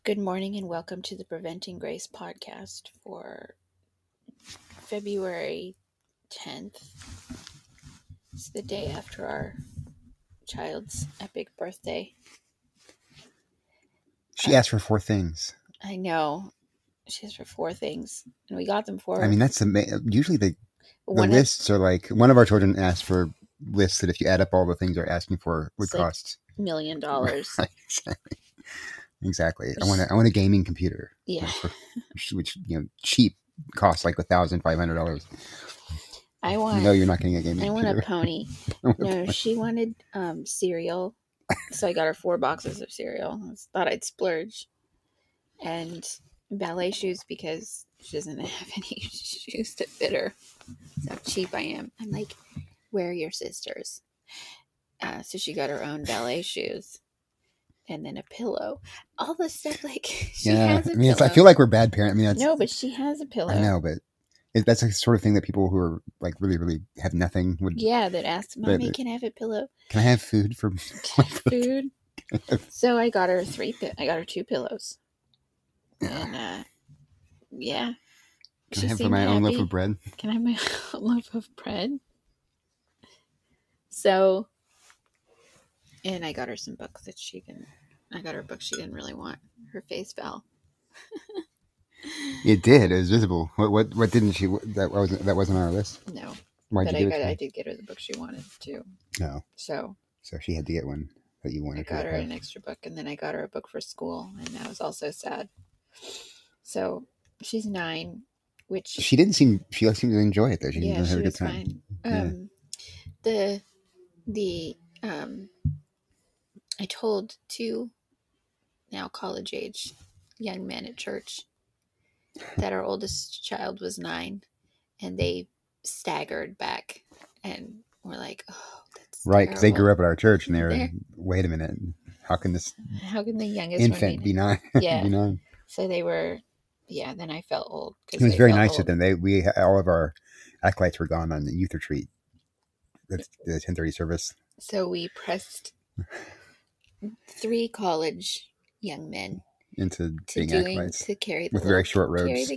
Good morning and welcome to the Preventing Grace podcast for February 10th. It's the day after our child's epic birthday. She asked for 4 things. I know. She asked for 4 things, and we got them for her. I mean, that's usually the lists are like, one of our children asked for lists that if you add up all the things they're asking for would cost $1 million. Exactly. I want a gaming computer. Yeah. Which cheap costs like $1,500. No, you're not getting a gaming computer. I want a pony. No, she wanted cereal, so I got her 4 boxes of cereal. I thought I'd splurge. And ballet shoes because she doesn't have any shoes to fit her. That's how cheap I am. I'm like, where are your sisters? So she got her own ballet shoes. And then a pillow. All the stuff like she has a pillow. I feel like we're bad parents. No, but she has a pillow. I know, but that's the sort of thing that people who are like really, really have nothing would. Yeah, that ask, Mommy, can I have a pillow? Can I have food for food? So I got her 2 pillows. And yeah. Can I have for my own loaf of bread? Can I have my own loaf of bread? So, and I got her some books that I got her books she didn't really want. Her face fell. It did. It was visible. What didn't she? That wasn't on our list. No. Why'd you give it to her? I did get her the book she wanted too. No. So she had to get one that you wanted. I got her an extra book, and then I got her a book for school, and that was also sad. So she's 9, which she seemed to enjoy it though. She didn't have a good time. Fine. I told 2 now college age young men at church that our oldest child was 9, and they staggered back and were like, "Oh, that's right," because they grew up at our church, and they were, "Wait a minute, how can the youngest infant be 9?" Yeah, be 9. So they were. Yeah, then I felt old. It was very nice of them. All of our acolytes were gone on the youth retreat. That's the 10:30 service. So we pressed 3 college young men into being acolytes to carry with very short robes.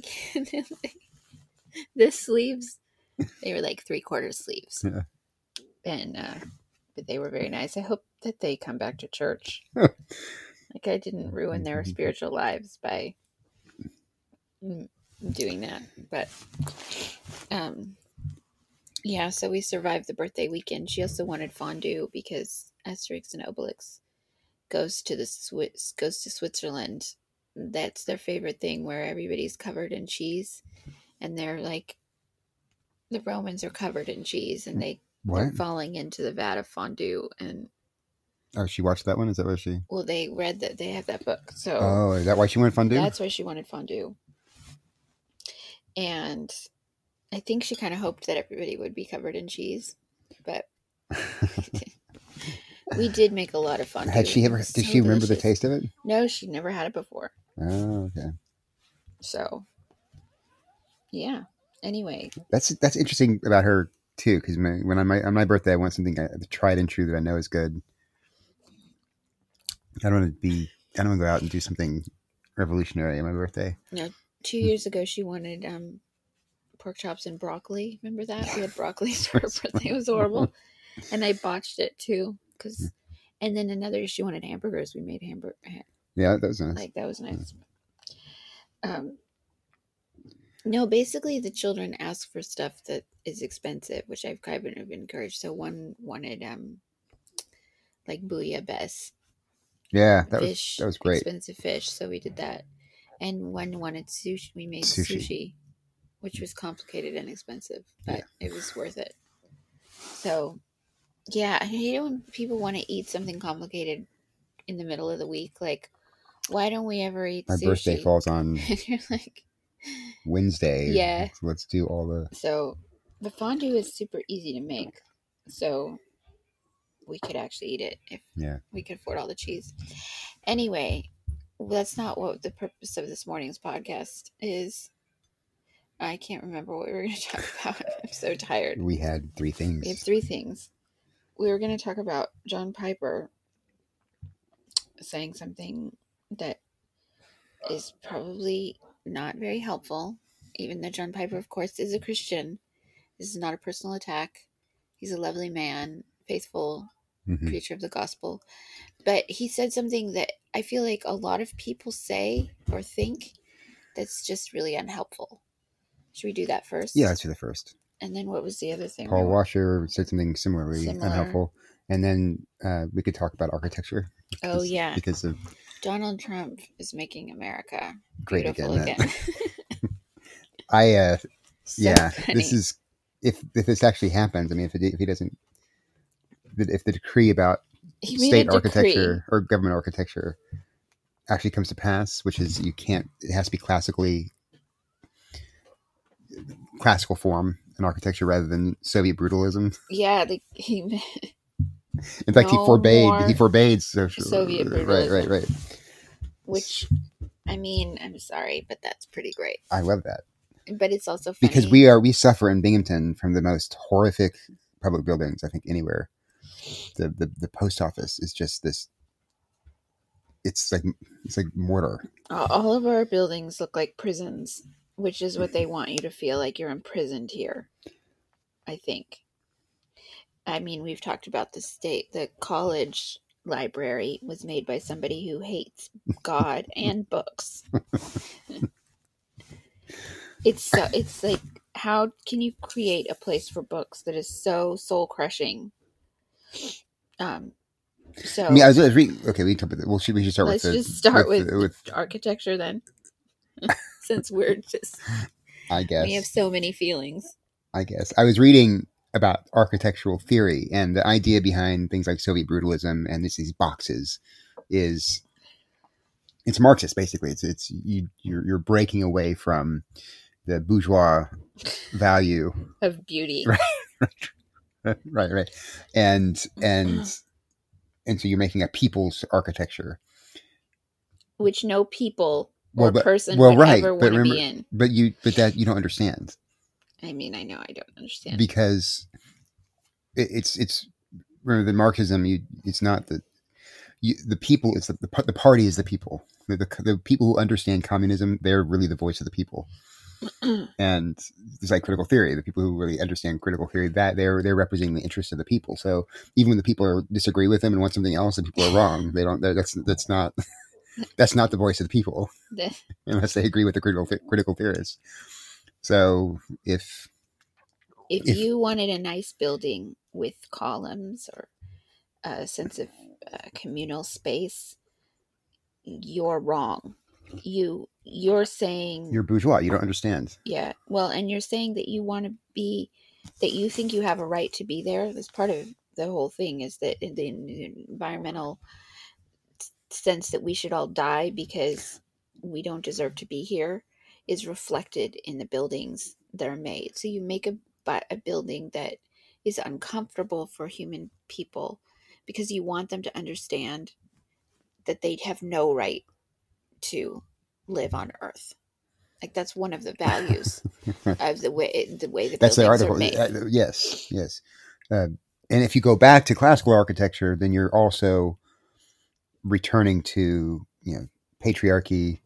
The sleeves, they were like 3/4 sleeves. Yeah. And but they were very nice. I hope that they come back to church. Like I didn't ruin their spiritual lives by doing that, but yeah, so we survived the birthday weekend. She also wanted fondue because Asterix and Obelix goes to Switzerland. That's their favorite thing, where everybody's covered in cheese, and they're like, the Romans are covered in cheese, and they're falling into the vat of fondue. And she watched that one. Is that what she? Well, they read that, they have that book. So is that why she wanted fondue? That's why she wanted fondue. And I think she kind of hoped that everybody would be covered in cheese, but we did make a lot of fondue. Did she remember the taste of it? No, she never had it before. Oh, okay. So, yeah. Anyway, that's interesting about her too, because on my birthday, I want something tried and true that I know is good. I don't want to go out and do something revolutionary on my birthday. No, 2 years ago she wanted pork chops and broccoli. Remember that? We had broccoli for her birthday. It was horrible. And I botched it too. And then another year she wanted hamburgers. We made hamburger. Yeah, that was nice. That was nice. No, basically the children ask for stuff that is expensive, which I've kind of encouraged. So one wanted like bouillabaisse. Yeah, that was great. Expensive fish, so we did that. And one wanted sushi. We made sushi, which was complicated and expensive, but it was worth it. So, yeah, I hate when people want to eat something complicated in the middle of the week. Like, why don't we ever eat sushi? My birthday falls on You're like, Wednesday. Yeah. So let's do all the... So, the fondue is super easy to make. So, we could actually eat it if we could afford all the cheese. Anyway, that's not what the purpose of this morning's podcast is. I can't remember what we were going to talk about. I'm so tired. We had 3 things. We have 3 things. We were going to talk about John Piper saying something that is probably not very helpful, even though John Piper, of course, is a Christian. This is not a personal attack. He's a lovely man, faithful preacher of the gospel. But he said something that I feel like a lot of people say or think that's just really unhelpful. Should we do that first? Yeah, let's do the first. And then what was the other thing? Paul Washer said something similarly unhelpful. And then we could talk about architecture. Oh, yeah. Because of Donald Trump is making America great beautiful again. Funny. This is, if this actually happens, I mean, if he doesn't, if the decree about state architecture or government architecture actually comes to pass, which is it has to be classical form in architecture rather than Soviet brutalism. Yeah, in fact, he forbade Soviet brutalism. Right. Which, I mean, I'm sorry, but that's pretty great. I love that. But it's also funny. Because we suffer in Binghamton from the most horrific public buildings, I think, anywhere. The post office is just this. It's like mortar. All of our buildings look like prisons, which is what they want you to feel like you're imprisoned here. I think. I mean, we've talked about the college library was made by somebody who hates God and books. It's like, how can you create a place for books that is so soul crushing? So I mean, I was reading. Okay, we can talk about that. Well, we should start with architecture then, since we're just. I guess we have so many feelings. I guess I was reading about architectural theory, and the idea behind things like Soviet brutalism and these boxes is it's Marxist. Basically, it's you're breaking away from the bourgeois value of beauty, right, and so you're making a people's architecture, which no people or person would ever want to be in. But that you don't understand. I mean, I know I don't understand because it's remember the Marxism. It's not the people. It's the party is the people. The people who understand communism, they're really the voice of the people. And it's like critical theory. The people who really understand critical theory, that they're representing the interests of the people. So even when the people disagree with them and want something else, the people are wrong. They don't. That's not the voice of the people unless they agree with the critical theorists. So if you wanted a nice building with columns or a sense of communal space, you're wrong. You're saying you're bourgeois. You don't understand. Yeah. Well, and you're saying that you want to be, that you think you have a right to be there. That's part of the whole thing, is that in the environmental sense that we should all die because we don't deserve to be here is reflected in the buildings that are made. So you make a building that is uncomfortable for human people because you want them to understand that they have no right to live on Earth. Like, that's one of the values of the way the that's buildings the article. are made. Yes. And if you go back to classical architecture, then you're also returning to patriarchy,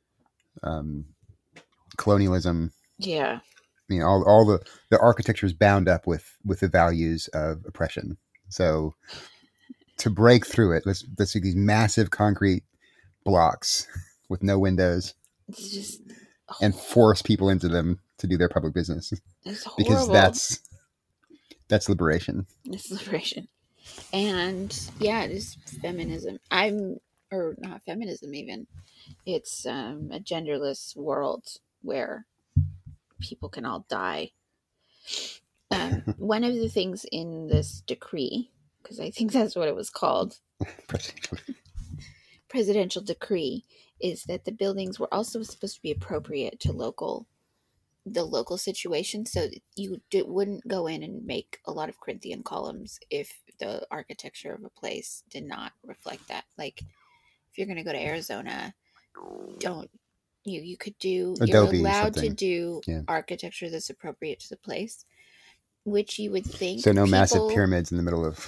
colonialism. Yeah. All the architecture is bound up with the values of oppression. So to break through it, let's see these massive concrete blocks with no windows, and force people into them to do their public business. Because that's liberation. It's liberation. And yeah, it is feminism. Or not feminism even. It's a genderless world where people can all die. One of the things in this decree, because I think that's what it was called, presidential decree, is that the buildings were also supposed to be appropriate to the local situation. So you wouldn't go in and make a lot of Corinthian columns if the architecture of a place did not reflect that. Like, if you're going to go to Arizona, you could do, Adobe, you're allowed something. to do architecture that's appropriate to the place, which you would think. So no massive pyramids in the middle of.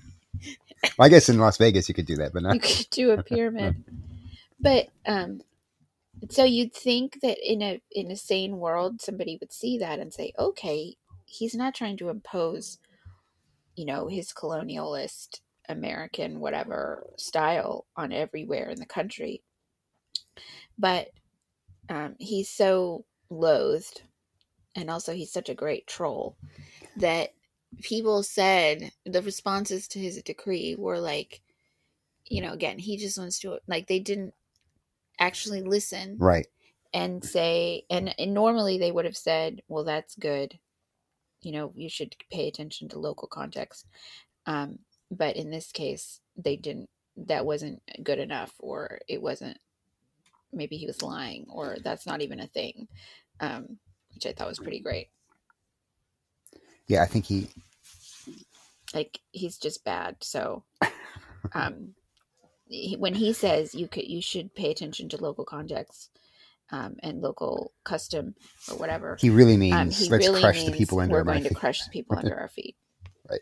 Well, I guess in Las Vegas you could do that, but not. You could do a pyramid, but So you'd think that in a sane world, somebody would see that and say, okay, he's not trying to impose, his colonialist American whatever style on everywhere in the country. But he's so loathed, and also he's such a great troll that people said the responses to his decree were like, again, he just wants to, like, they didn't actually listen Right. and say, and normally they would have said, well, that's good. You should pay attention to local context. But in this case, they didn't, that wasn't good enough, or it wasn't, maybe he was lying, or that's not even a thing, which I thought was pretty great. Yeah, I think he's just bad. So, when he says you should pay attention to local context, and local custom or whatever, he really means he let's really crush the means people under we're our going to feet. crush the people under our feet. Right.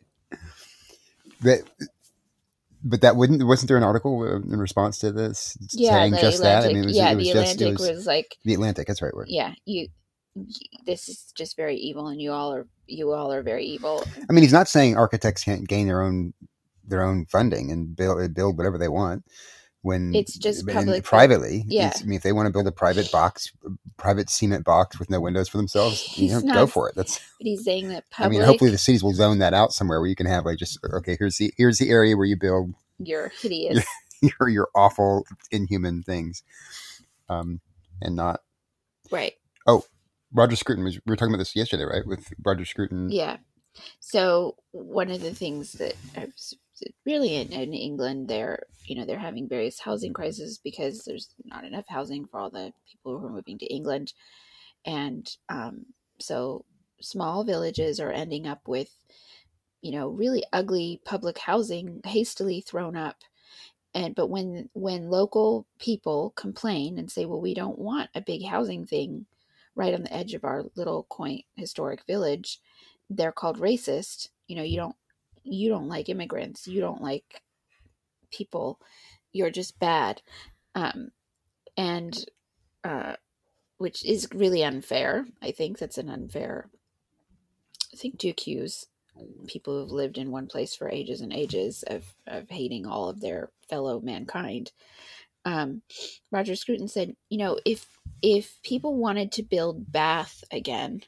But wasn't there an article in response to this saying just Atlantic, that? I mean, the Atlantic was like, the Atlantic. That's right word. Yeah, this is just very evil, and you all are very evil. I mean, he's not saying architects can't gain their own funding and build whatever they want when it's just public privately. Yeah, I mean, if they want to build a private cement box with no windows for themselves, go for it. But he's saying that public. I mean, hopefully the cities will zone that out somewhere where you can have like just okay, here's the area where you build your hideous, your awful, inhuman things, and not right. Oh, Roger Scruton we were talking about this yesterday, right? With Roger Scruton. Yeah. So one of the things that really in England, they're having various housing crises because there's not enough housing for all the people who are moving to England, and so small villages are ending up with really ugly public housing hastily thrown up. But when local people complain and say, well, we don't want a big housing thing right on the edge of our little quaint historic village, they're called racist. You don't like immigrants, you don't like people, you're just bad. And which is really unfair. I think that's an unfair thing to accuse people who've lived in one place for ages and ages of hating all of their fellow mankind. Roger Scruton said, if people wanted to build Bath again,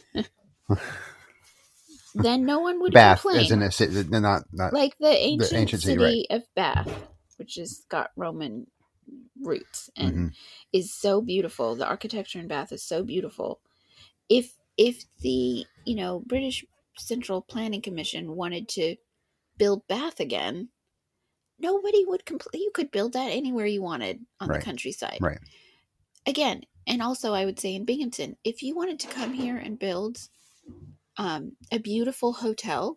then no one would Bath, complain. as in a city, not like the ancient city, right, of Bath, which has got Roman roots and is so beautiful. The architecture in Bath is so beautiful. If the British Central Planning Commission wanted to build Bath again, nobody would complain. You could build that anywhere you wanted on the countryside. Right. Again, and also I would say in Binghamton, if you wanted to come here and build a beautiful hotel,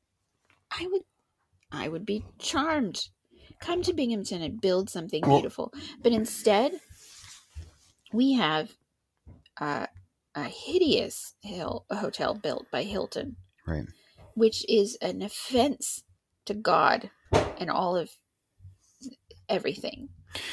I would be charmed. Come to Binghamton and build something beautiful. But instead, we have a hideous hotel built by Hilton, right, which is an offense to God and all of everything.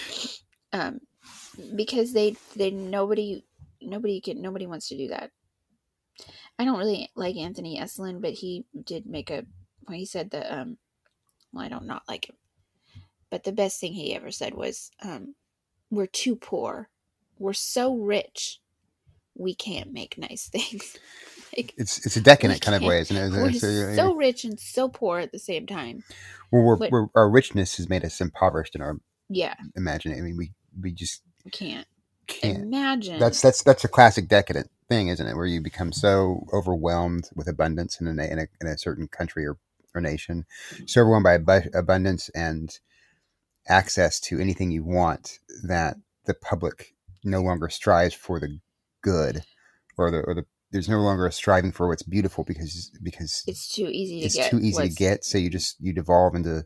Because they nobody wants to do that. I don't really like Anthony Esolen, but he did make when he said that I don't not like him, but the best thing he ever said was we're too poor, we're so rich, we can't make nice things. Like, it's a decadent kind of way, isn't it? We're so rich and so poor at the same time. Well, our richness has made us impoverished in our imagination. I mean, we just can't imagine. That's a classic decadent thing, isn't it? Where you become so overwhelmed with abundance in a certain country or nation, so overwhelmed by abundance and access to anything you want that the public no longer strives for the good, or the there's no longer a striving for what's beautiful because it's too easy to it's get. Too easy to get. So you devolve into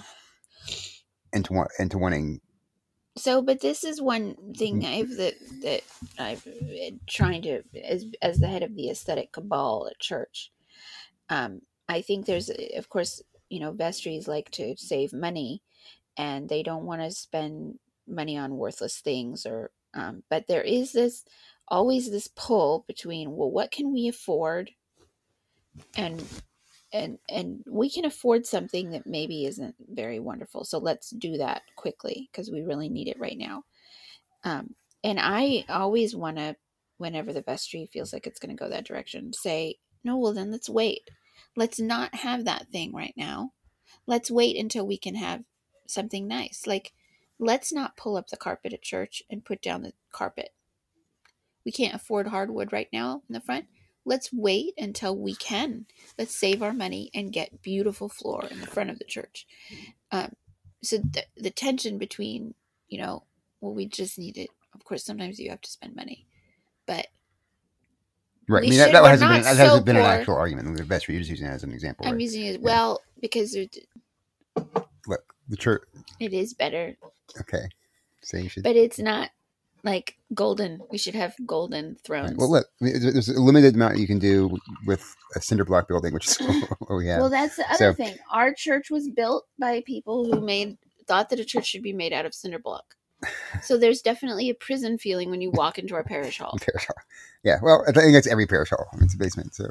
wanting. So, but this is one thing that I've been trying to, as the head of the aesthetic cabal at church. I think there's, of course, vestries like to save money, and they don't want to spend money on worthless things or But there is always this pull between, well, what can we afford, and we can afford something that maybe isn't very wonderful, so let's do that quickly because we really need it right now. And I always want to, whenever the vestry feels like it's going to go that direction, say, no, well, then let's wait. Let's not have that thing right now. Let's wait until we can have something nice. Like, let's not pull up the carpet at church and put down the carpet. We can't afford hardwood right now in the front. Let's wait until we can. Let's save our money and get beautiful floor in the front of the church. So the tension between, well, we just need it. Of course, sometimes you have to spend money, but right. I mean, that hasn't been an actual argument. The vestry, you're just using it as an example. I'm using it because look, the church. It is better. Okay, so you should. But it's not like golden. We should have golden thrones. Right. Well, look, there's a limited amount you can do with a cinder block building, which is what we have. Well, that's the other thing. Our church was built by people who thought that a church should be made out of cinder block. So there's definitely a prison feeling when you walk into our parish hall. Yeah, well, I think it's every parish hall. It's a basement, so.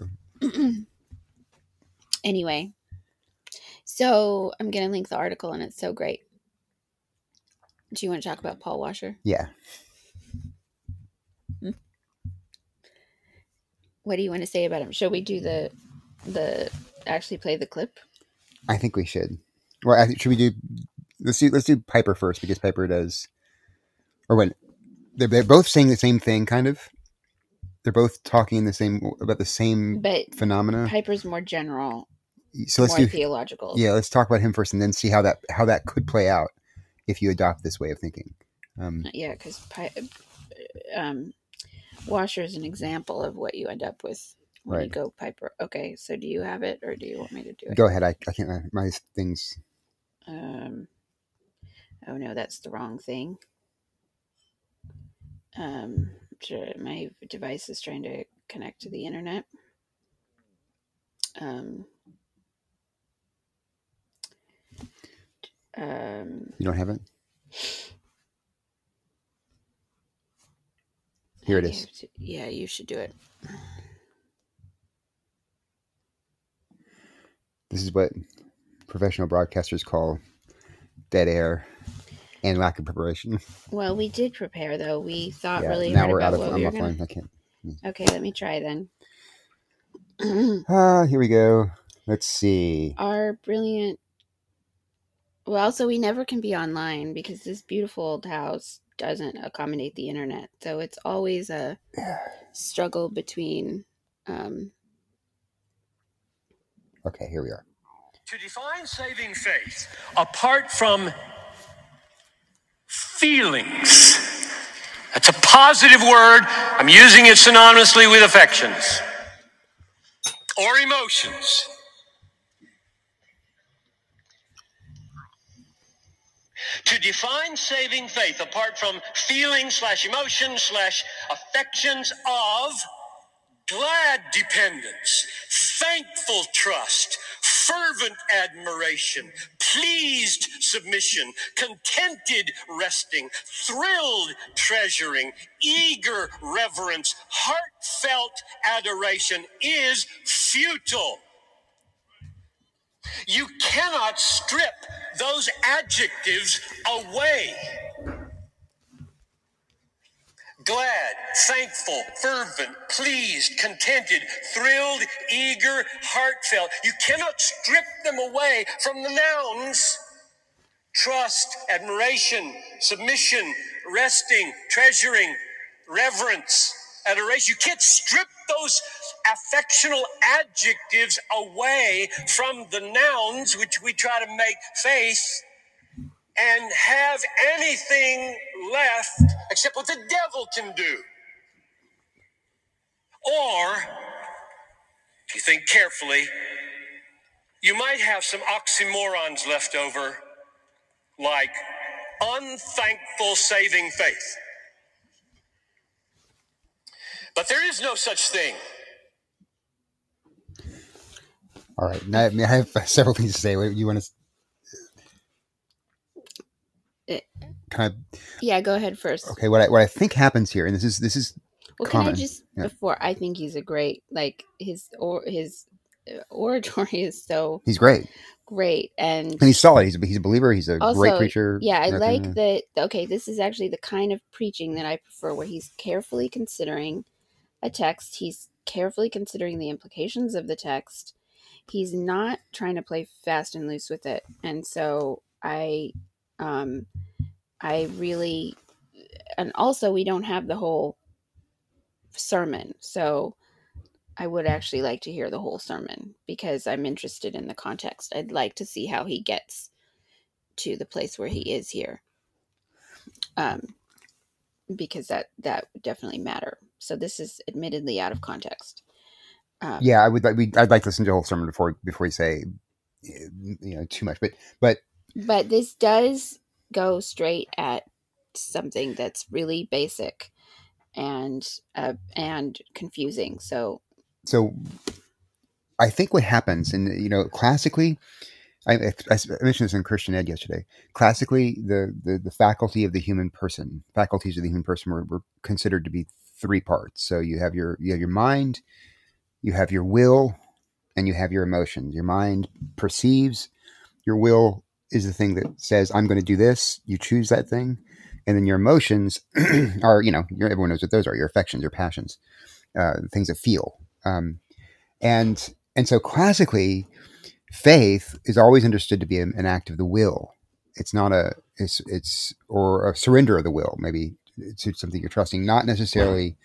Anyway, so I'm going to link the article, and it's so great. Do you want to talk about Paul Washer? Yeah. What do you want to say about him? Shall we do the actually play the clip? I think we should. Well, should we do? Let's do Piper first, because Piper does. Or when they're both saying the same thing, kind of. They're both talking about the same phenomena. Piper's more general. So let's do theological. Yeah, let's talk about him first, and then see how that could play out if you adopt this way of thinking. Yeah, because Washer is an example of what you end up with when you go Piper. Okay, so do you have it, or do you want me to do it? Go ahead. I can't. My things. Oh no, that's the wrong thing. My device is trying to connect to the internet. You don't have it? Here it is. Yeah, you should do it. This is what professional broadcasters call dead air and lack of preparation. Well, we did prepare, though. We thought really hard about what we were going to... I can't. Okay, let me try then. Here we go. Let's see. Our brilliant... Well, so we never can be online because this beautiful old house doesn't accommodate the internet. So it's always a struggle between... Okay, here we are. To define saving faith, apart from feelings, that's a positive word. I'm using it synonymously with affections or emotions. To define saving faith apart from feelings / emotions / affections of glad dependence, thankful trust, fervent admiration, pleased submission, contented resting, thrilled treasuring, eager reverence, heartfelt adoration is futile. You cannot strip those adjectives away. Glad, thankful, fervent, pleased, contented, thrilled, eager, heartfelt. You cannot strip them away from the nouns. Trust, admiration, submission, resting, treasuring, reverence, adoration. You can't strip those affectional adjectives away from the nouns which we try to make faith and have anything left except what the devil can do. Or, if you think carefully, you might have some oxymorons left over, like unthankful saving faith. But there is no such thing. All right. Now, I have several things to say. What you want to... kind of Yeah, go ahead first. okay. What I think happens here, and this is Well, common. can I just before I think he's a great his oratory is so He's great. Great and he's solid. He's a believer. He's a also, great preacher. Yeah, I like that. Okay, this is actually the kind of preaching that I prefer, where he's carefully considering a text. He's carefully considering the implications of the text. He's not trying to play fast and loose with it. And so I really, and also we don't have the whole sermon. So I would actually like to hear the whole sermon because I'm interested in the context. I'd like to see how he gets to the place where he is here. Because that would definitely matter. So this is admittedly out of context. Yeah, I'd like to listen to the whole sermon before you say, too much. But this does go straight at something that's really basic and confusing. So I think what happens, and classically, I mentioned this in Christian Ed yesterday. Classically, the faculties of the human person were considered to be three parts. So you have your mind, you have your will, and you have your emotions. Your mind perceives. Your will is the thing that says, I'm going to do this. You choose that thing. And then your emotions are, everyone knows what those are, your affections, your passions, things that feel. And so classically, faith is always understood to be an act of the will. It's not or a surrender of the will, maybe to something you're trusting, not necessarily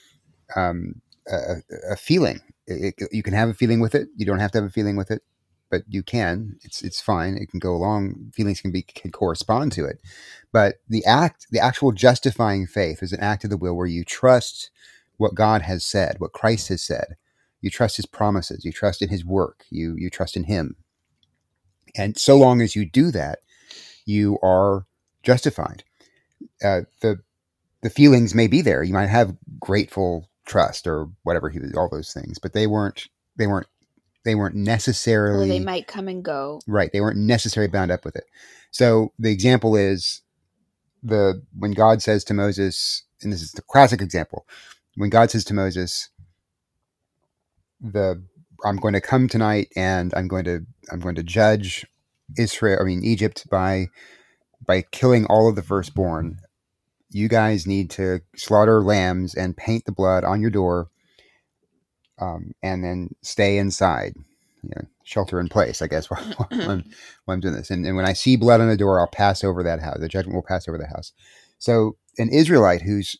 a feeling. You can have a feeling with it. You don't have to have a feeling with it, but you can. It's fine. It can go along. Feelings can correspond to it. But the actual justifying faith is an act of the will where you trust what God has said, what Christ has said. You trust his promises. You trust in his work. You trust in him. And so long as you do that, you are justified. The feelings may be there. You might have grateful trust or whatever, all those things, but they weren't necessarily. Well, they might come and go. Right. They weren't necessarily bound up with it. So the example is when God says to Moses, and this is the classic example, when God says to Moses, I'm going to come tonight and I'm going to judge Egypt by killing all of the firstborn. You guys need to slaughter lambs and paint the blood on your door, and then stay inside, shelter in place, I guess, while I'm doing this. And when I see blood on the door, I'll pass over that house. The judgment will pass over the house. So an Israelite who's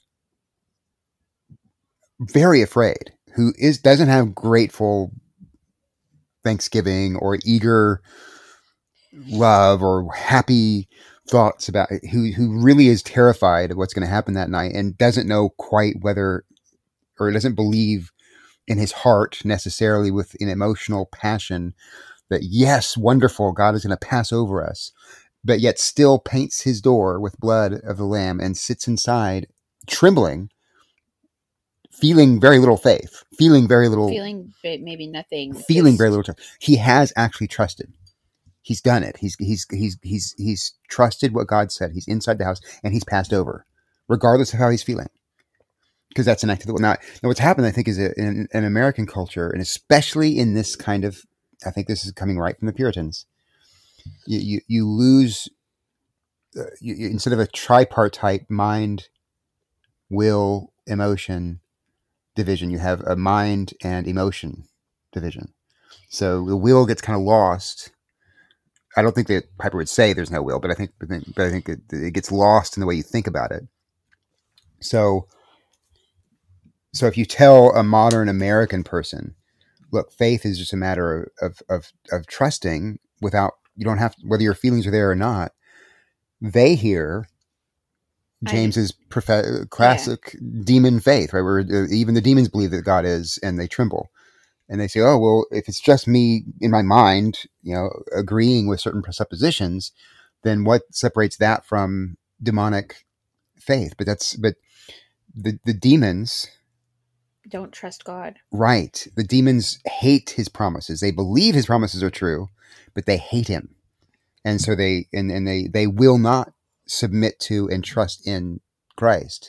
very afraid, doesn't have grateful thanksgiving or eager love or happy thoughts about it, who really is terrified of what's going to happen that night and doesn't know quite whether, or doesn't believe in his heart necessarily with an emotional passion that, yes, wonderful, God is going to pass over us, but yet still paints his door with blood of the lamb and sits inside trembling, feeling very little faith, feeling maybe nothing, feeling very little. He has actually trusted. He's done it. He's trusted what God said. He's inside the house and he's passed over, regardless of how he's feeling, because that's an act of the will. Now what's happened, I think, is in American culture, and especially in this kind of, I think this is coming right from the Puritans. You lose instead of a tripartite mind, will, emotion division, you have a mind and emotion division. So the will gets kind of lost. I don't think that Piper would say there's no will, but I think it gets lost in the way you think about it. So if you tell a modern American person, look, faith is just a matter of trusting without, you don't have to, whether your feelings are there or not, they hear James's classic demon faith, right? Where even the demons believe that God is, and they tremble. And they say, oh, well, if it's just me in my mind, agreeing with certain presuppositions, then what separates that from demonic faith? But the demons don't trust God. Right. The demons hate his promises. They believe his promises are true, but they hate him. And so they will not submit to and trust in Christ.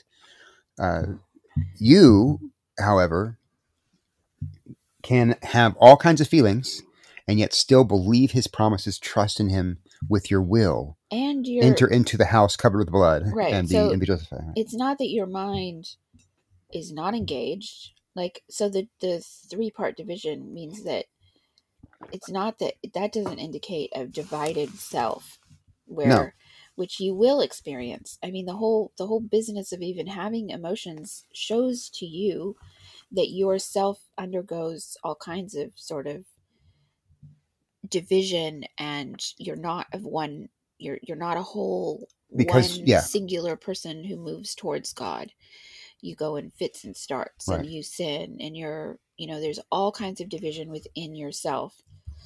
You, however, can have all kinds of feelings and yet still believe his promises, trust in him with your will, and enter into the house covered with blood, right, and so be justified. it's not that your mind is not engaged. Like, so the 3-part division means that it's not that doesn't indicate a divided self where which you will experience. I mean, the whole business of even having emotions shows to you that your self undergoes all kinds of sort of division, and you're not of one, you're not a whole Because one singular person who moves towards God. You go in fits and starts, right. and you sin, and you're, there's all kinds of division within yourself.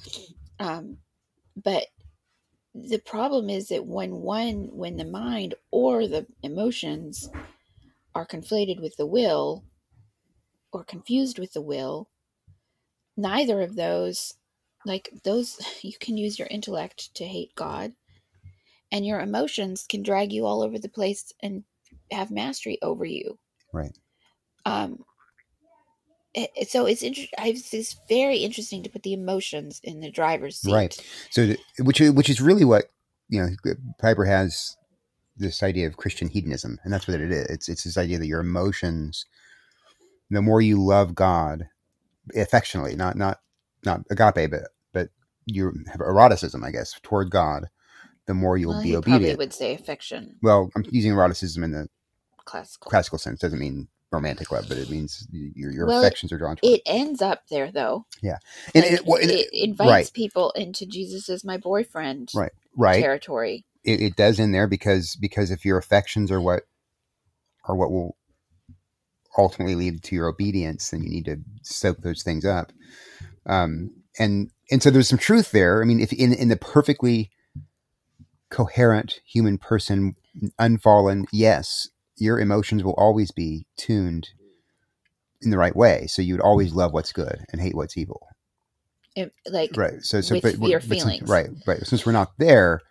But the problem is that when the mind or the emotions are conflated with the will or confused with the will, neither of those, you can use your intellect to hate God, and your emotions can drag you all over the place and have mastery over you. Right. So it's very interesting to put the emotions in the driver's seat. Right. So, which is really what, Piper has this idea of Christian hedonism, and that's what it is. It's this idea that your emotions, the more you love God affectionately, not agape, but you have eroticism, I guess, toward God, the more you'll be obedient. Probably would say affection. Well, I'm using eroticism in the classical sense. Doesn't mean romantic love, but it means your affections are drawn toward. It ends up there, though. Yeah, and it invites people into Jesus as my boyfriend. Right. Territory. It does in there because if your affections are what will ultimately lead to your obedience, then you need to soak those things up. And so there's some truth there. I mean, if in the perfectly coherent human person, unfallen, yes, your emotions will always be tuned in the right way. So you would always love what's good and hate what's evil. Right. So with your feelings. Right. Since we're not there,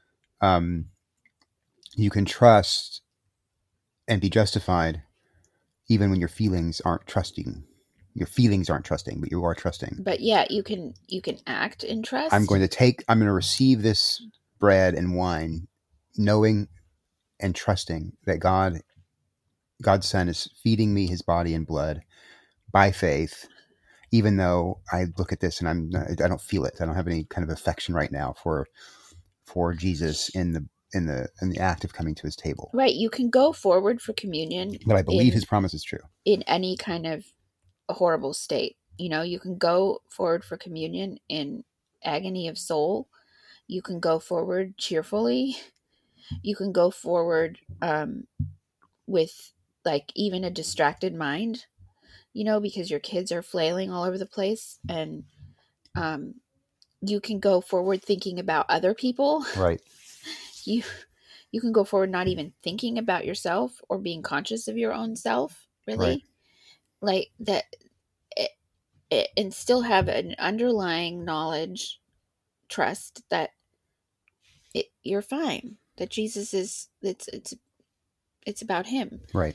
you can trust and be justified even when your feelings aren't trusting. Your feelings aren't trusting, but you are trusting. But yeah, you can act in trust. I'm going to receive this bread and wine, knowing and trusting that God's Son is feeding me his body and blood by faith, even though I look at this and I don't feel it. I don't have any kind of affection right now for Jesus in the act of coming to his table. Right. You can go forward for communion, but I believe his promise is true in any kind of a horrible state. You can go forward for communion in agony of soul. You can go forward cheerfully. You can go forward with even a distracted mind, because your kids are flailing all over the place, and you can go forward thinking about other people. Right. You can go forward not even thinking about yourself or being conscious of your own self, really. Right. That, and still have an underlying knowledge, trust that you're fine, that Jesus is, it's about him. Right.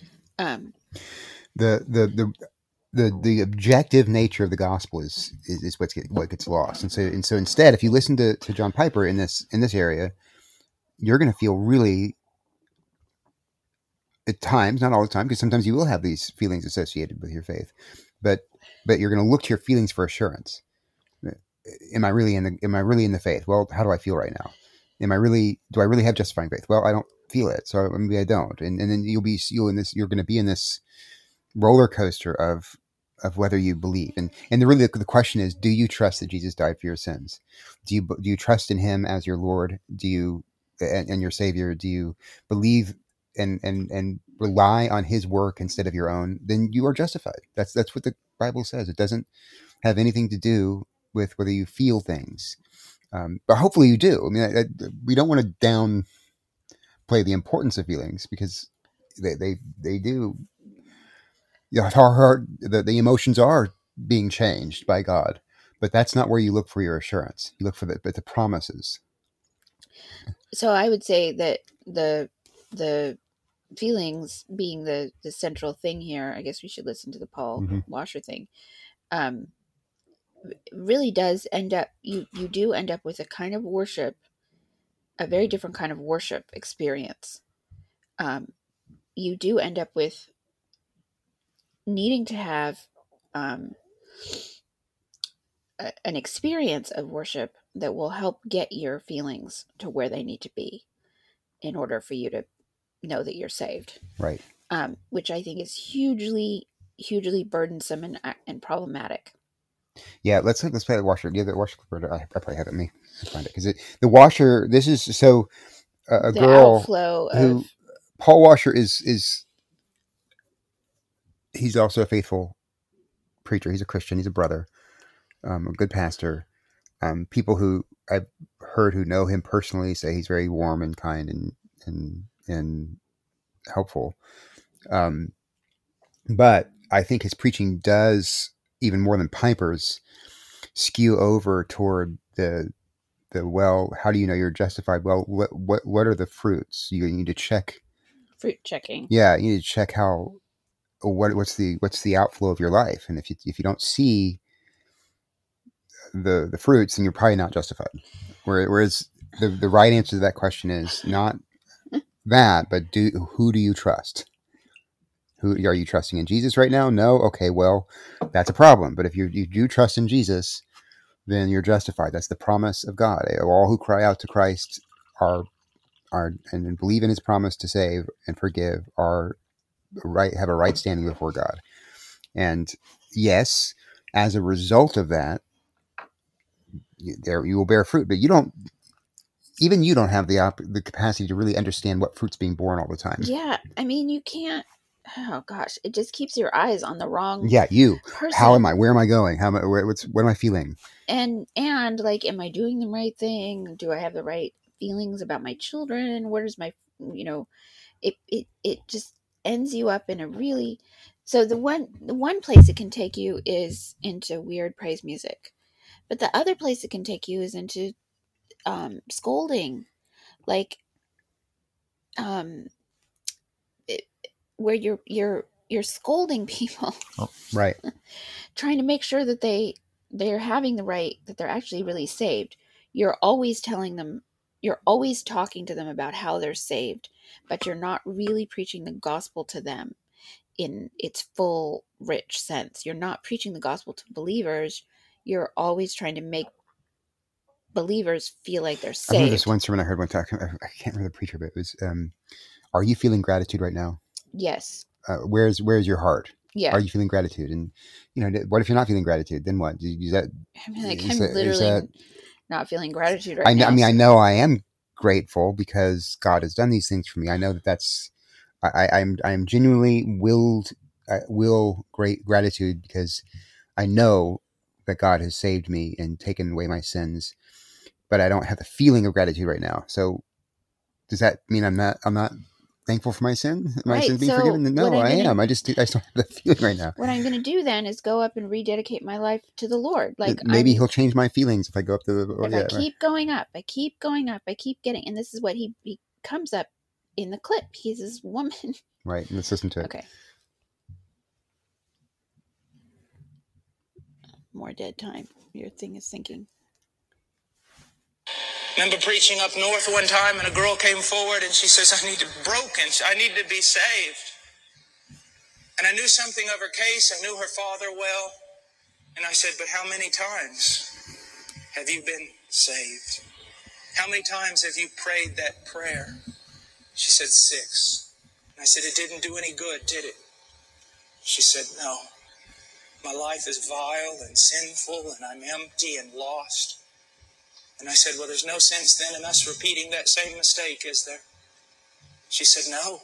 The objective nature of the gospel is what gets lost. And so instead, if you listen to John Piper in this area, you're going to feel really, at times, not all the time, because sometimes you will have these feelings associated with your faith, but you're going to look to your feelings for assurance. Am I really in the faith? Well, how do I feel right now? Do I really have justifying faith? Well, I don't feel it, so maybe I don't. And then you're going to be in this roller coaster of whether you believe. And the question is, do you trust that Jesus died for your sins? Do you trust in him as your Lord? Do you and your Savior? Do you believe and rely on his work instead of your own? Then you are justified. That's what the Bible says. It doesn't have anything to do with whether you feel things. But hopefully you do. I mean, we don't want to downplay the importance of feelings, because they do. The emotions are being changed by God, but that's not where you look for your assurance. You look for the promises. So I would say that the feelings being the central thing here, I guess we should listen to the Paul Washer thing. Really does end up, you do end up with a kind of worship, a very different kind of worship experience. You do end up with needing to have an experience of worship that will help get your feelings to where they need to be in order for you to know that you're saved. Right. Which I think is hugely, hugely burdensome and problematic. Yeah, let's play the Washer. Yeah, the Washer Clipper. I probably have it. Let me find it, because the Washer. This is so a the girl outflow who of Paul Washer is. He's also a faithful preacher. He's a Christian. He's a brother, a good pastor. People who I've heard who know him personally say he's very warm and kind and helpful. But I think his preaching does, even more than Piper's, skew over toward the well, how do you know you're justified? Well, what are the fruits? You need to check fruit checking. Yeah, you need to check what's the outflow of your life, and if you don't see the fruits, then you're probably not justified. Whereas the right answer to that question is not that, but who do you trust? Who are you trusting in? Jesus right now? No? Okay, well, that's a problem. But if you do trust in Jesus, then you're justified. That's the promise of God. All who cry out to Christ are and believe in his promise to save and forgive have a right standing before God. And yes, as a result of that, you will bear fruit, but you don't have the capacity to really understand what fruit's being born all the time. Yeah, I mean, you can't. Oh gosh, it just keeps your eyes on the wrong. Yeah, person. How am I? Where am I going? How am I? What am I feeling? And like, am I doing the right thing? Do I have the right feelings about my children? Where's my, it just ends you up in a really. So the one place it can take you is into weird praise music, but the other place it can take you is into scolding, like where you're scolding people. Oh, right. Trying to make sure that they're having the right, that they're actually really saved. You're always telling them, you're always talking to them about how they're saved, but you're not really preaching the gospel to them in its full, rich sense. You're not preaching the gospel to believers. You're always trying to make believers feel like they're saved. I remember this one sermon I heard one time. I can't remember the preacher, but it was, are you feeling gratitude right now? Yes. Where's your heart? Yeah. Are you feeling gratitude? And what if you're not feeling gratitude? Then what? I'm literally not feeling gratitude right now. I mean, I know I am grateful because God has done these things for me. I know that's I'm genuinely will great gratitude because I know that God has saved me and taken away my sins, but I don't have the feeling of gratitude right now. So does that mean I'm not thankful for my sin? My sins being forgiven? No, I am. I just don't have that feeling right now. What I'm going to do then is go up and rededicate my life to the Lord. Like maybe he'll change my feelings if I go up to the. I keep going up, I keep going up, I keep getting, and this is what he comes up in the clip. He's this woman. Right. Let's listen to it. Okay. More dead time. Your thing is thinking. Remember preaching up north one time, and a girl came forward and she says, I need to be saved. And I knew something of her case. I knew her father well. And I said, but how many times have you been saved? How many times have you prayed that prayer? She said 6. And I said, it didn't do any good, did it? She said, no. My life is vile and sinful, and I'm empty and lost. And I said, well, there's no sense then in us repeating that same mistake, is there? She said, no.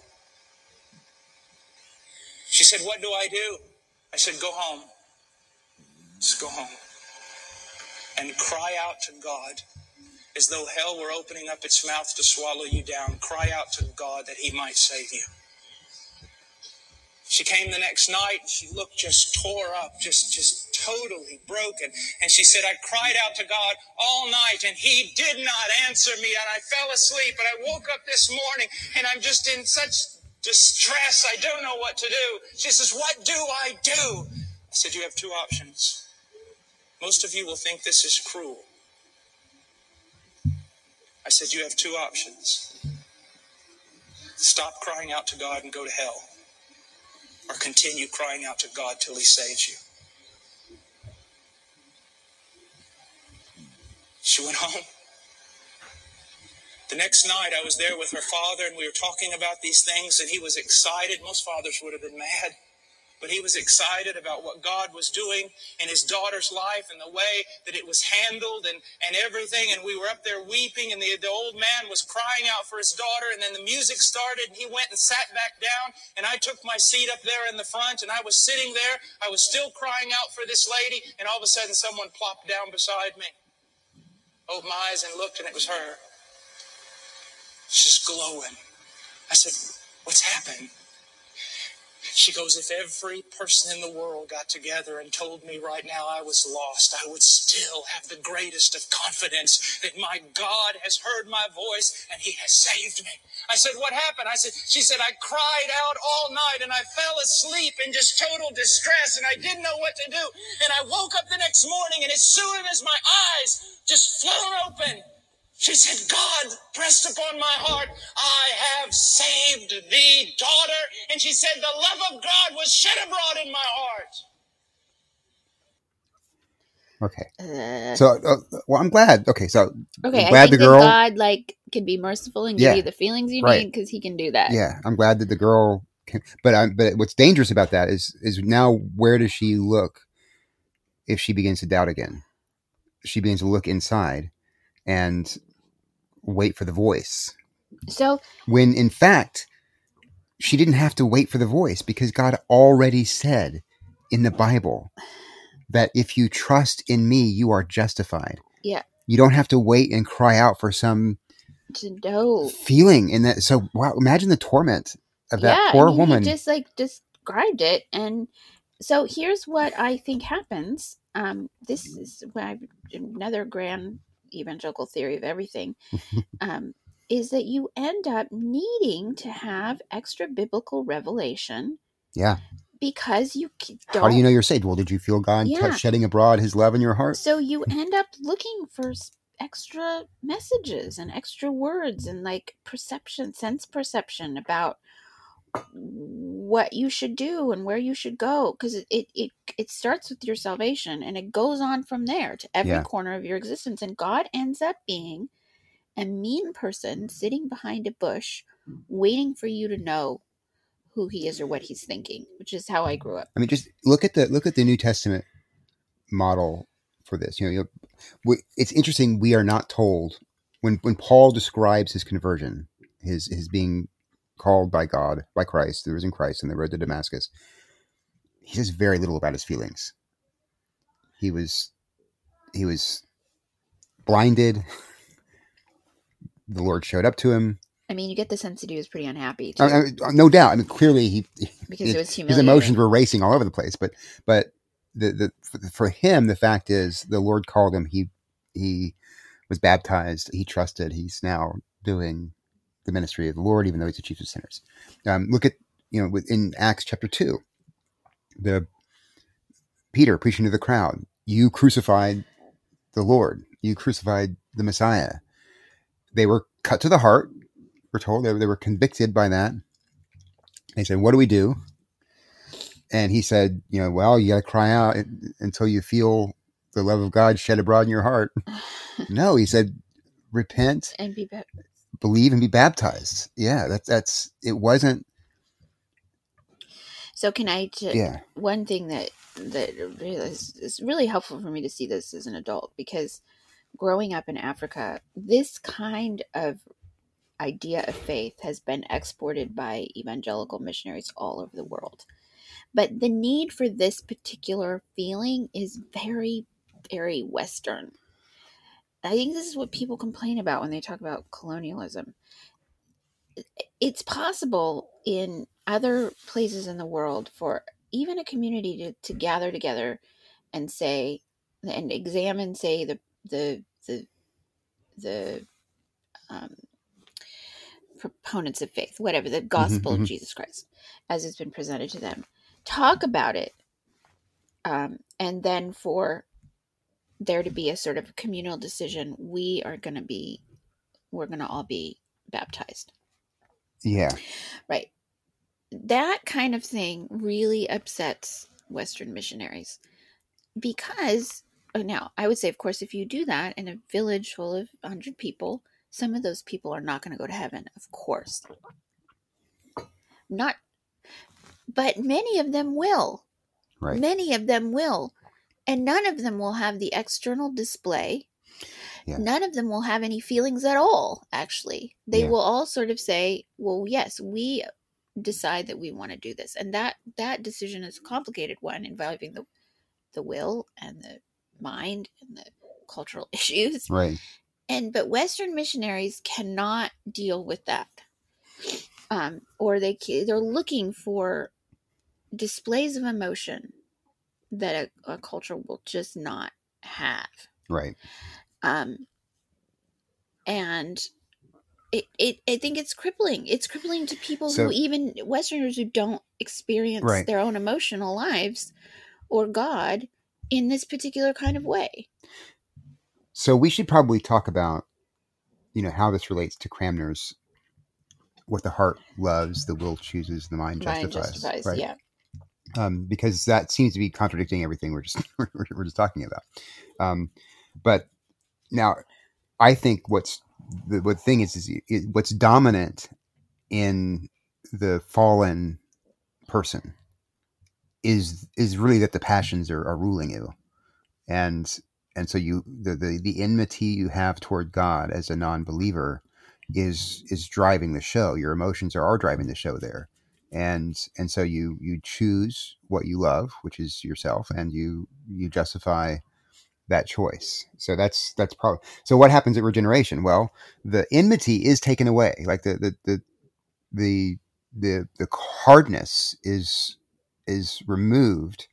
She said, what do I do? I said, go home. Just go home. And cry out to God as though hell were opening up its mouth to swallow you down. Cry out to God that he might save you. She came the next night and she looked just tore up, just totally broken. And she said, I cried out to God all night and he did not answer me. And I fell asleep and I woke up this morning and I'm just in such distress. I don't know what to do. She says, what do I do? I said, you have two options. Most of you will think this is cruel. I said, you have two options. Stop crying out to God and go to hell, or continue crying out to God till he saves you. She went home. The next night I was there with her father and we were talking about these things and he was excited. Most fathers would have been mad. But he was excited about what God was doing in his daughter's life and the way that it was handled and everything. And we were up there weeping and the old man was crying out for his daughter. And then the music started and he went and sat back down. And I took my seat up there in the front and I was sitting there. I was still crying out for this lady. And all of a sudden someone plopped down beside me. Opened my eyes and looked and it was her. She's glowing. I said, what's happened? She goes, if every person in the world got together and told me right now I was lost, I would still have the greatest of confidence that my God has heard my voice and he has saved me. I said, what happened? She said, I cried out all night and I fell asleep in just total distress and I didn't know what to do. And I woke up the next morning and as soon as my eyes just flew open, she said, God pressed upon my heart, I have saved thee, daughter. And she said, the love of God was shed abroad in my heart. Okay. So, well, I'm glad. Okay. So, Okay, I'm I glad think the girl, that God can be merciful and give Yeah, you the feelings you right. need because he can do that. yeah, I'm glad that the girl can, but what's dangerous about that is now where does she look if she begins to doubt again? She begins to look inside and wait for the voice. So When in fact, she didn't have to wait for the voice because God already said in the Bible that if you trust in me, you are justified. yeah, You don't have to wait and cry out for some to know. feeling in that. So wow, imagine the torment of that Yeah, poor I mean, woman. he just described it, and so here's what I think happens. This is another grand evangelical theory of everything. Is that you end up needing to have extra biblical revelation Yeah. because you don't. How do you know you're saved? Well, did you feel God Yeah. shedding abroad his love in your heart? So you end up looking for extra messages and extra words and like sense perception about what you should do and where you should go, because it starts with your salvation and it goes on from there to every corner of your existence, and God ends up being a mean person sitting behind a bush waiting for you to know who he is or what he's thinking, which is how I grew up. I mean, just look at the New Testament model for this. It's interesting. We are not told when Paul describes his conversion, his being called by God, by Christ, there was in Christ, and the road to Damascus. He says very little about his feelings. He was blinded. The Lord showed up to him. I mean, you get the sense that he was pretty unhappy too. No doubt. I mean, clearly because it was humiliating. His emotions were racing all over the place. But for him, the fact is, the Lord called him. He was baptized. He trusted. He's now doing the ministry of the Lord, even though he's the chief of sinners. Look at in Acts chapter 2, the Peter preaching to the crowd. You crucified the Lord. You crucified the Messiah. They were cut to the heart. We're told they were convicted by that. They said, what do we do? And he said, well, you got to cry out until you feel the love of God shed abroad in your heart. No, he said, repent and believe and be baptized. Yeah, that's it wasn't. So can I one thing that is really helpful for me to see this as an adult, because growing up in Africa, this kind of idea of faith has been exported by evangelical missionaries all over the world. But the need for this particular feeling is very, very Western. I think this is what people complain about when they talk about colonialism. it's possible in other places in the world for even a community to gather together and say and examine, say, the um, proponents of faith, whatever, the gospel of Jesus Christ as it's been presented to them, talk about it, and then for there to be a sort of communal decision, we're going to all be baptized. Yeah. Right. That kind of thing really upsets Western missionaries because now I would say, of course, if you do that in a village full of 100 people, some of those people are not going to go to heaven, of course. Not, but many of them will. Right. Many of them will. And none of them will have the external display. Yeah. None of them will have any feelings at all, actually. They Yeah. will all sort of say, well, yes, we decide that we want to do this. And that decision is a complicated one involving the will and the mind and the cultural issues. Right. But Western missionaries cannot deal with that. Or they're looking for displays of emotion that a culture will just not have. Right. And I think it's crippling. It's crippling to people who, even Westerners who don't experience their own emotional lives or God in this particular kind of way. So we should probably talk about, how this relates to Cranmer's what the heart loves, the will chooses, the mind justifies. Right? Yeah. Because that seems to be contradicting everything we're just talking about. But now, I think the thing is what's dominant in the fallen person is really that the passions are ruling you, and so the enmity you have toward God as a non-believer is driving the show. Your emotions are driving the show there. And so you choose what you love, which is yourself, and you justify that choice. So that's probably. So what happens at regeneration? Well, the enmity is taken away. Like the hardness is removed,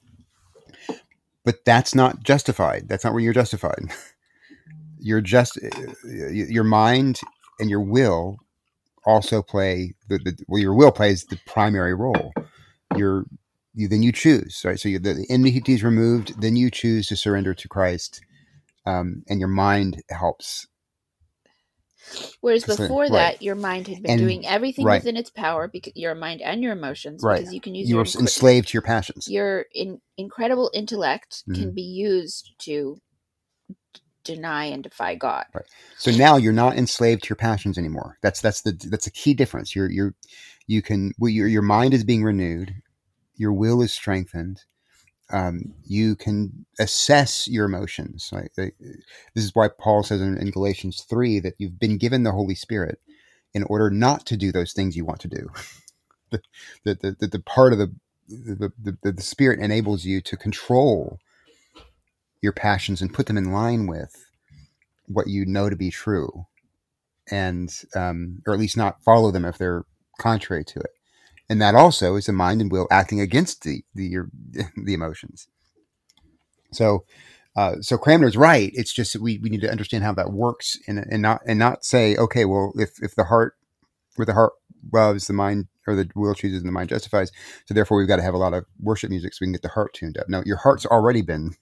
but that's not justified. That's not where you're justified. You're just your mind and your will also play your will plays the primary role. Then you choose, right? So the enmity is removed. Then you choose to surrender to Christ, and your mind helps. Whereas before that, your mind had been doing everything within its power, because your mind and your emotions, because you can use. You were enslaved to your passions. Your incredible intellect can be used to deny and defy God. Right. So now you're not enslaved to your passions anymore. That's a key difference. Your mind is being renewed. Your will is strengthened. You can assess your emotions. Right? This is why Paul says in Galatians 3 that you've been given the Holy Spirit in order not to do those things you want to do. the part of the Spirit enables you to control your passions and put them in line with what you know to be true, and or at least not follow them if they're contrary to it. And that also is the mind and will acting against the emotions. So Cranmer's right. It's just that we need to understand how that works, and not say, okay, well, if the heart loves, the mind, or the will chooses, and the mind justifies, so therefore we've got to have a lot of worship music so we can get the heart tuned up. No, your heart's already been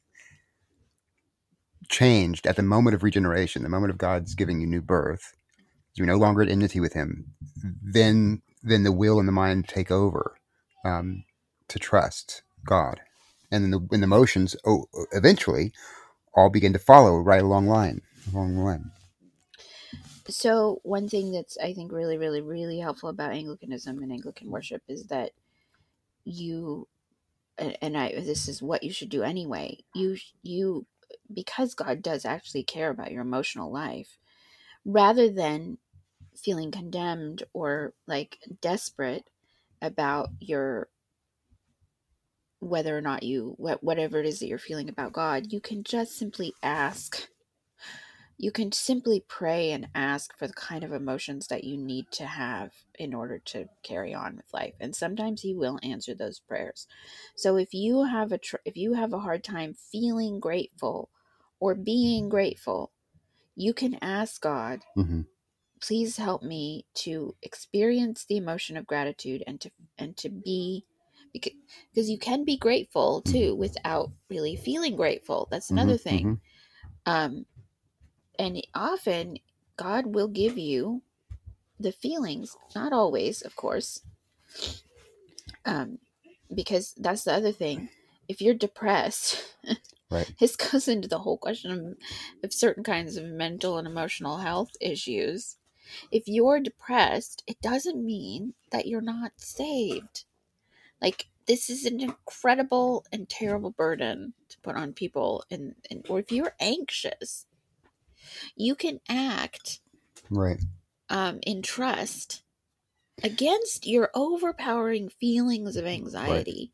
changed at the moment of regeneration, the moment of God's giving you new birth. You're no longer at enmity with Him. Then the will and the mind take over to trust God, and then the emotions eventually all begin to follow right along the line. So one thing that's, I think, really, really, really helpful about Anglicanism and Anglican worship is that this is what you should do anyway. You because God does actually care about your emotional life, rather than feeling condemned or like desperate about whether or not whatever it is that you're feeling about God, you can just simply ask You can simply pray and ask for the kind of emotions that you need to have in order to carry on with life, and sometimes he will answer those prayers. So if you have a hard time feeling grateful or being grateful, you can ask God, Mm-hmm. please help me to experience the emotion of gratitude and to be, because you can be grateful too without really feeling grateful. That's another thing. And often God will give you the feelings, not always, of course, because that's the other thing. If you're depressed, Right. this goes into the whole question of certain kinds of mental and emotional health issues. If you're depressed, it doesn't mean that you're not saved. Like, this is an incredible and terrible burden to put on people. Or if you're anxious, you can act Right. in trust against your overpowering feelings of anxiety.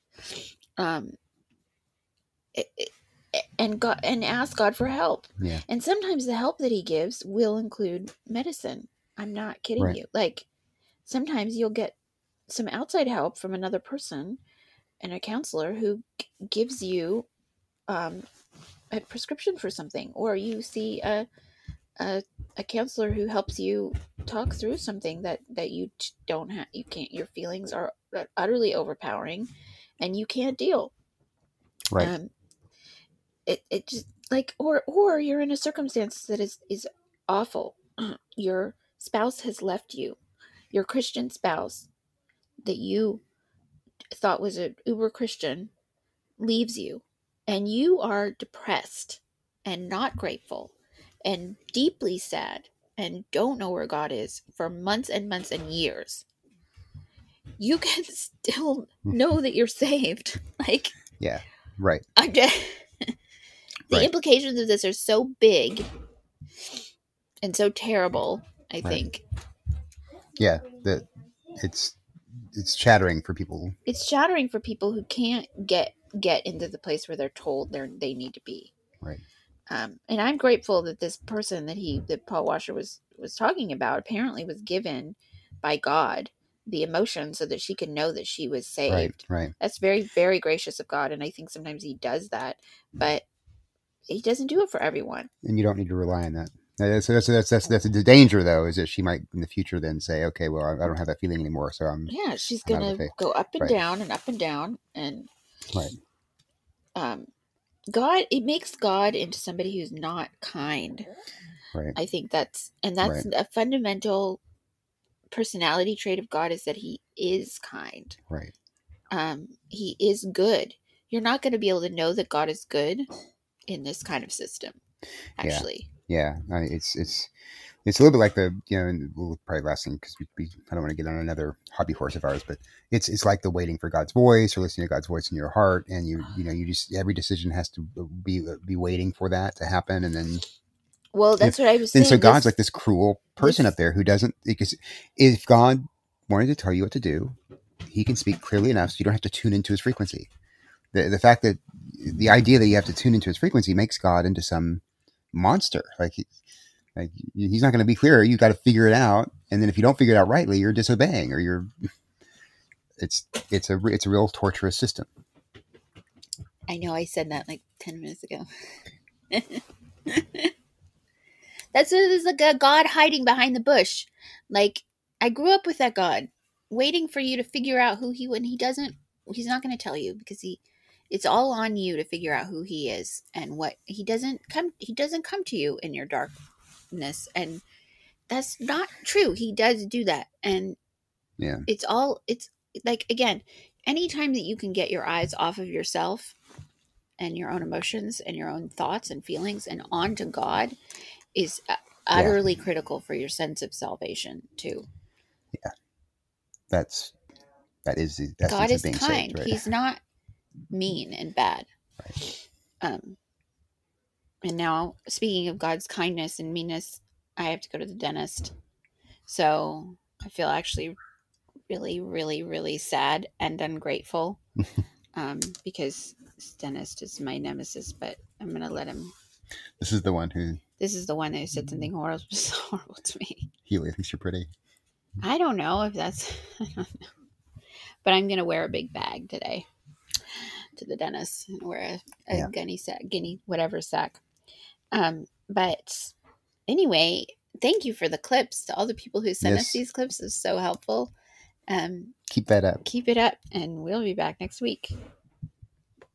And ask God for help. Yeah. And sometimes the help that he gives will include medicine. I'm not kidding Right. you. Like, sometimes you'll get some outside help from another person and a counselor who gives you a prescription for something, or you see a counselor who helps you talk through something that you don't have, you can't, your feelings are utterly overpowering and you can't deal. Right. It just, like, or you're in a circumstance that is awful. Your spouse has left you, your Christian spouse that you thought was an uber Christian leaves you, and you are depressed and not grateful and deeply sad and don't know where God is for months and months and years. You can still know that you're saved. Like, Yeah. Right. I'm just, the implications of this are so big and so terrible, I think. Yeah. That it's shattering for people. It's shattering for people who can't get into the place where they're told they need to be. Right. And I'm grateful that this person that Paul Washer was talking about apparently was given by God the emotion so that she could know that she was saved. Right. That's very, very gracious of God, and I think sometimes he does that, but he doesn't do it for everyone. And you don't need to rely on that. So that's the danger, though, is that she might in the future then say, okay, well, I don't have that feeling anymore, so she's gonna go up and down and up and down, and God, it makes God into somebody who's not kind. Right. I think that's a fundamental personality trait of God, is that he is kind. Right. He is good. You're not going to be able to know that God is good in this kind of system, actually. Yeah. It's a little bit like and we'll probably last thing, because I don't want to get on another hobby horse of ours, but it's like the waiting for God's voice or listening to God's voice in your heart, and you just, every decision has to be waiting for that to happen, and then. Well, that's what I was saying. And so God's like this cruel person up there who doesn't, because if God wanted to tell you what to do, he can speak clearly enough so you don't have to tune into his frequency. The fact that the idea that you have to tune into his frequency makes God into some monster. Like he's not going to be clear. You got to figure it out. And then if you don't figure it out rightly, you're disobeying, or it's a real torturous system. I know I said that like 10 minutes ago. It's like a God hiding behind the bush. Like, I grew up with that God waiting for you to figure out who he, when he doesn't, he's not going to tell you, because it's all on you to figure out who he is and what he doesn't come to you in your darkness. And that's not true. He does do that. And it's like, again, anytime that you can get your eyes off of yourself and your own emotions and your own thoughts and feelings and onto God is utterly critical for your sense of salvation too. Yeah. That's God is kind. Saved, right? He's not mean and bad. Right. And now, speaking of God's kindness and meanness, I have to go to the dentist. So I feel actually really, really, really sad and ungrateful because this dentist is my nemesis, but I'm going to let him This is the one who This is the one who said something horrible to me. Healy thinks you're pretty. I don't know if that's. I don't know. But I'm gonna wear a big bag today to the dentist and wear a gunny sack, guinea whatever sack. But anyway, thank you for the clips. To all the people who sent us these clips, is so helpful. Keep that up. Keep it up, and we'll be back next week.